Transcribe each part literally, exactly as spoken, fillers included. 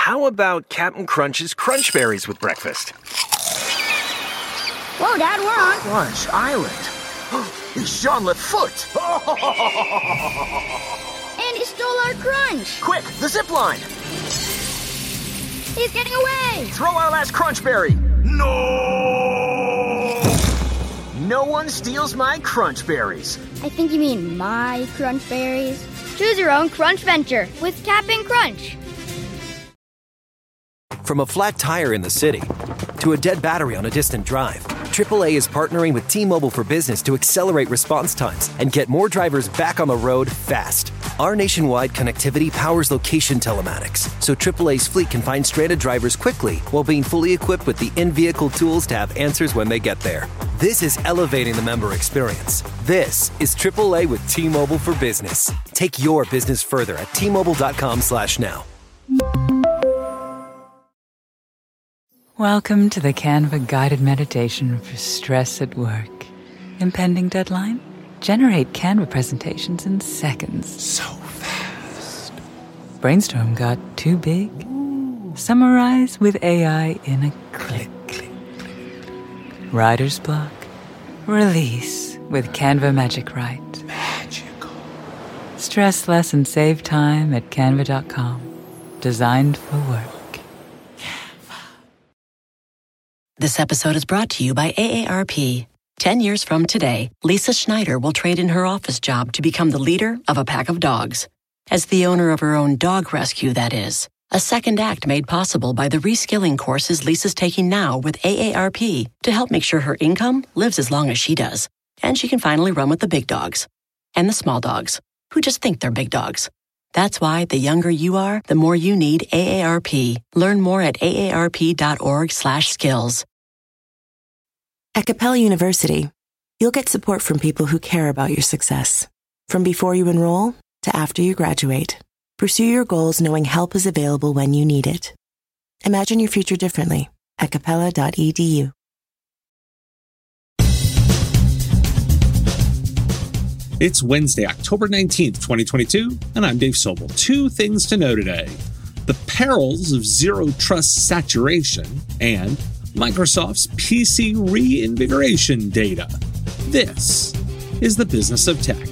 How about Captain Crunch's Crunch Berries with breakfast? Whoa, Dad, we're on Crunch Island. It's Jean-Luc Foot. And he stole our crunch. Quick, the zip line. He's getting away. Throw our last Crunch Berry. No! No one steals my Crunch Berries. I think you mean my Crunch Berries. Choose your own Crunch venture with Cap'n Crunch. From a flat tire in the city to a dead battery on a distant drive, triple A is partnering with T-Mobile for Business to accelerate response times and get more drivers back on the road fast. Our nationwide connectivity powers location telematics, so triple A's fleet can find stranded drivers quickly while being fully equipped with the in-vehicle tools to have answers when they get there. This is elevating the member experience. This is triple A with T-Mobile for Business. Take your business further at T-Mobile.com slash now. Welcome to the Canva guided meditation for stress at work. Impending deadline? Generate Canva presentations in seconds. So fast. Brainstorm got too big? Ooh. Summarize with A I in a click. click, click. Writer's block? Release with Canva Magic Write. Magical. Stress less and save time at canva dot com. Designed for work. This episode is brought to you by A A R P. Ten years from today, Lisa Schneider will trade in her office job to become the leader of a pack of dogs. As the owner of her own dog rescue, that is. A second act made possible by the reskilling courses Lisa's taking now with A A R P to help make sure her income lives as long as she does. And she can finally run with the big dogs. And the small dogs, who just think they're big dogs. That's why the younger you are, the more you need A A R P. Learn more at aarp.org slash skills. At Capella University, you'll get support from people who care about your success. From before you enroll to after you graduate, pursue your goals knowing help is available when you need it. Imagine your future differently at capella dot e d u. It's Wednesday, October nineteenth, twenty twenty-two, and I'm Dave Sobel. Two things to know today. The perils of zero trust saturation and Microsoft's P C reinvigoration data. This is the business of tech.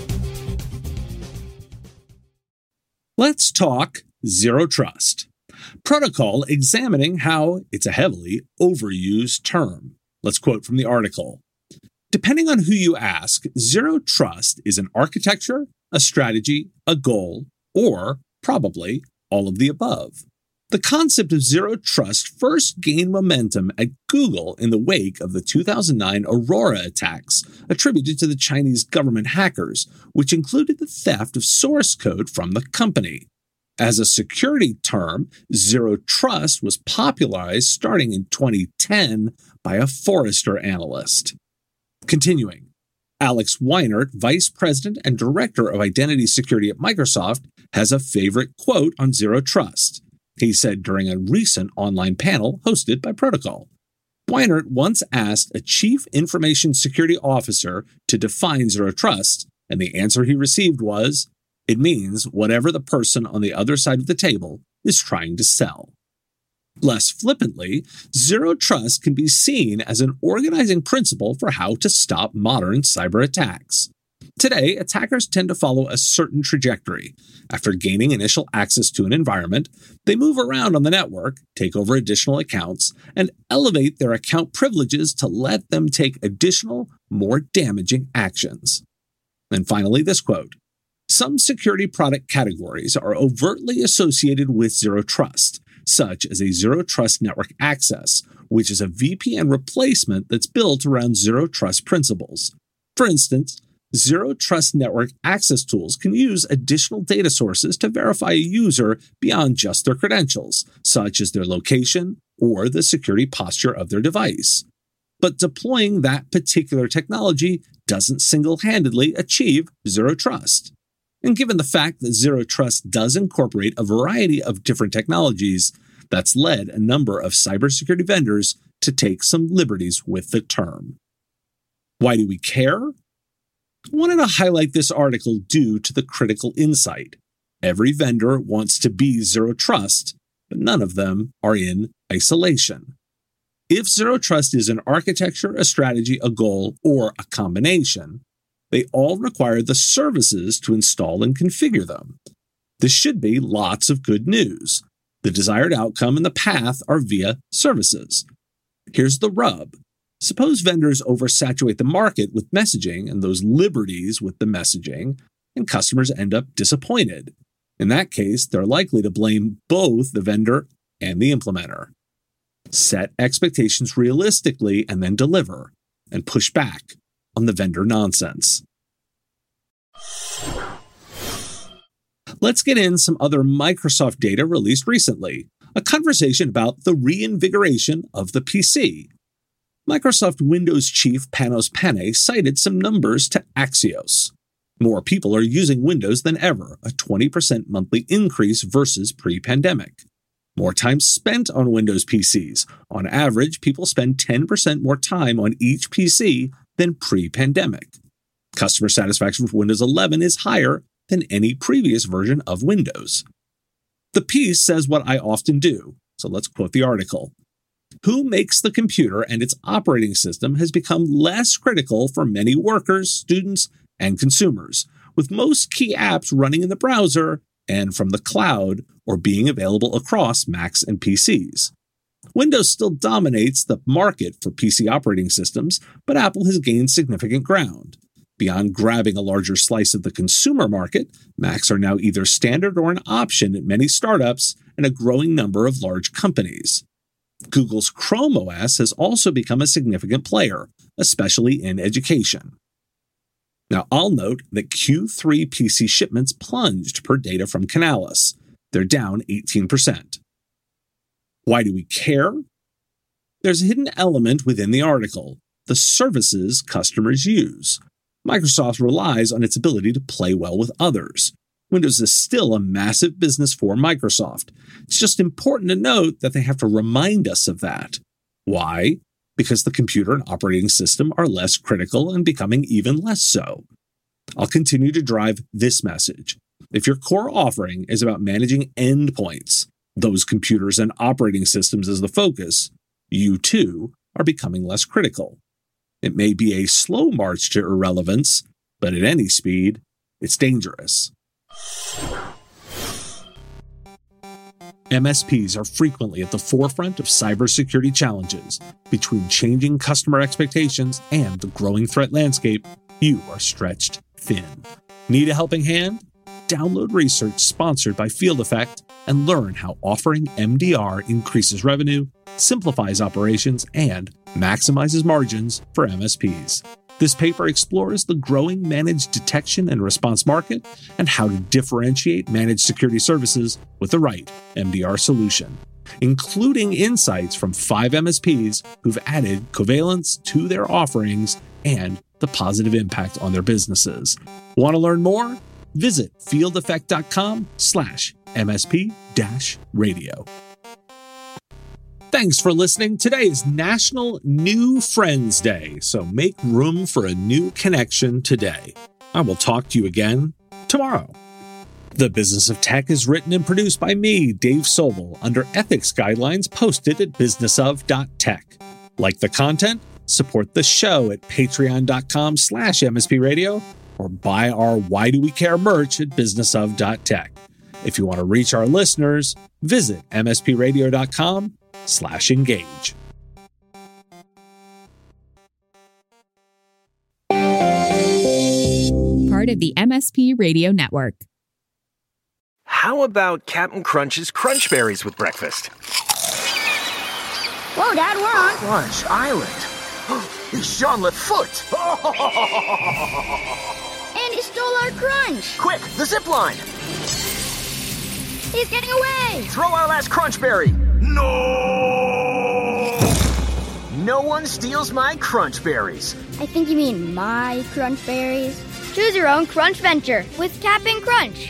Let's talk zero trust. Protocol examining how it's a heavily overused term. Let's quote from the article. Depending on who you ask, zero trust is an architecture, a strategy, a goal, or probably all of the above. The concept of zero trust first gained momentum at Google in the wake of the two thousand nine Aurora attacks attributed to the Chinese government hackers, which included the theft of source code from the company. As a security term, zero trust was popularized starting in twenty ten by a Forrester analyst. Continuing, Alex Weinert, Vice President and Director of Identity Security at Microsoft, has a favorite quote on zero trust. He said during a recent online panel hosted by Protocol. Weinert once asked a chief information security officer to define zero trust, and the answer he received was, it means whatever the person on the other side of the table is trying to sell. Less flippantly, zero trust can be seen as an organizing principle for how to stop modern cyber attacks. Today, attackers tend to follow a certain trajectory. After gaining initial access to an environment, they move around on the network, take over additional accounts, and elevate their account privileges to let them take additional, more damaging actions. And finally, this quote. Some security product categories are overtly associated with zero trust, such as a zero trust network access, which is a V P N replacement that's built around zero trust principles. For instance, Zero Trust network access tools can use additional data sources to verify a user beyond just their credentials, such as their location or the security posture of their device. But deploying that particular technology doesn't single-handedly achieve Zero Trust. And given the fact that Zero Trust does incorporate a variety of different technologies, that's led a number of cybersecurity vendors to take some liberties with the term. Why do we care? I wanted to highlight this article due to the critical insight. Every vendor wants to be zero trust, but none of them are in isolation. If Zero Trust is an architecture, a strategy, a goal, or a combination, they all require the services to install and configure them. This should be lots of good news. The desired outcome and the path are via services. Here's the rub. Suppose vendors oversaturate the market with messaging and those liberties with the messaging, and customers end up disappointed. In that case, they're likely to blame both the vendor and the implementer. Set expectations realistically and then deliver, and push back on the vendor nonsense. Let's get in some other Microsoft data released recently, a conversation about the reinvigoration of the P C. Microsoft Windows chief Panos Panay cited some numbers to Axios. More people are using Windows than ever, a twenty percent monthly increase versus pre-pandemic. More time spent on Windows P Cs. On average, people spend ten percent more time on each P C than pre-pandemic. Customer satisfaction with Windows eleven is higher than any previous version of Windows. The piece says what I often do, so let's quote the article. Who makes the computer and its operating system has become less critical for many workers, students, and consumers, with most key apps running in the browser and from the cloud or being available across Macs and P Cs. Windows still dominates the market for P C operating systems, but Apple has gained significant ground. Beyond grabbing a larger slice of the consumer market, Macs are now either standard or an option at many startups and a growing number of large companies. Google's Chrome O S has also become a significant player, especially in education. Now, I'll note that Q three P C shipments plunged per data from Canalys. They're down eighteen percent. Why do we care? There's a hidden element within the article, the services customers use. Microsoft relies on its ability to play well with others. Windows is still a massive business for Microsoft. It's just important to note that they have to remind us of that. Why? Because the computer and operating system are less critical and becoming even less so. I'll continue to drive this message. If your core offering is about managing endpoints, those computers and operating systems as the focus, you too are becoming less critical. It may be a slow march to irrelevance, but at any speed, it's dangerous. M S Ps are frequently at the forefront of cybersecurity challenges. Between changing customer expectations and the growing threat landscape, you are stretched thin. Need a helping hand? Download research sponsored by Field Effect and learn how offering M D R increases revenue, simplifies operations, and maximizes margins for M S Ps. This paper explores the growing managed detection and response market and how to differentiate managed security services with the right M D R solution, including insights from five M S Ps who've added Covalence to their offerings and the positive impact on their businesses. Want to learn more? Visit fieldeffect.com slash MSP dash radio. Thanks for listening. Today is National New Friends Day, so make room for a new connection today. I will talk to you again tomorrow. The Business of Tech is written and produced by me, Dave Sobel, under ethics guidelines posted at business of dot tech. Like the content? Support the show at patreon.com slash MSP radio or buy our Why Do We Care merch at business of dot tech. If you want to reach our listeners, visit mspradio.com slash engage. Part of the M S P Radio Network. How about Captain Crunch's Crunch Berries with breakfast? Whoa, Dad, we're on Crunch Island. He's Jean-Luc Foot. And he stole our crunch. Quick, the zip line. He's getting away. Throw our last Crunch Berry. No! No one steals my Crunch Berries. I think you mean my crunch berries. Choose your own crunch venture with Cap'n Crunch.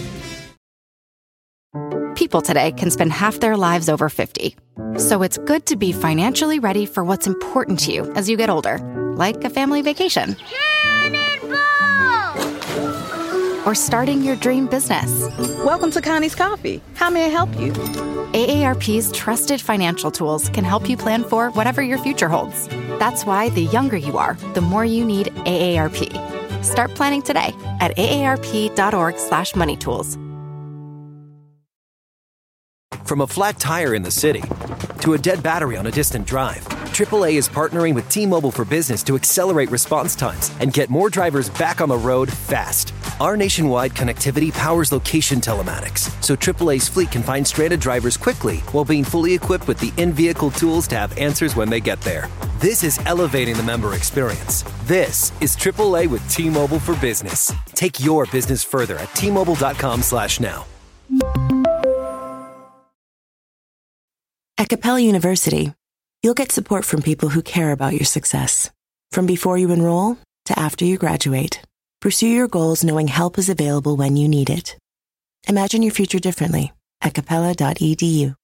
People today can spend half their lives over fifty. So it's good to be financially ready for what's important to you as you get older, like a family vacation. Cannonball! or starting your dream business. Welcome to Connie's Coffee. How may I help you? A A R P's trusted financial tools can help you plan for whatever your future holds. That's why the younger you are, the more you need A A R P. Start planning today at aarp.org slash money tools. From a flat tire in the city to a dead battery on a distant drive, triple A is partnering with T-Mobile for Business to accelerate response times and get more drivers back on the road fast. Our nationwide connectivity powers location telematics, so triple A's fleet can find stranded drivers quickly while being fully equipped with the in-vehicle tools to have answers when they get there. This is elevating the member experience. This is triple A with T-Mobile for Business. Take your business further at T-Mobile.com slash now. At Capella University, you'll get support from people who care about your success. From before you enroll to after you graduate, pursue your goals knowing help is available when you need it. Imagine your future differently at capella dot e d u.